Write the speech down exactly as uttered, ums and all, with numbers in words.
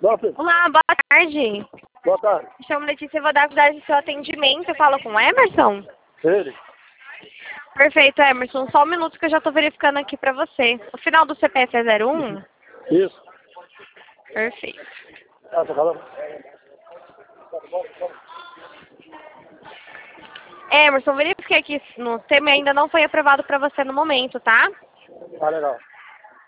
Boa, filho. Olá, boa tarde. Boa tarde. Me chamo Letícia e vou dar cuidado do seu atendimento. Eu falo com o Emerson? Ele? Perfeito, Emerson. Só um minuto que eu já estou verificando aqui para você. O final do C P F é zero um? Isso. Perfeito. Ah, tá falando? Emerson, verifiquei aqui no tema e ainda não foi aprovado para você no momento, tá? Tá legal.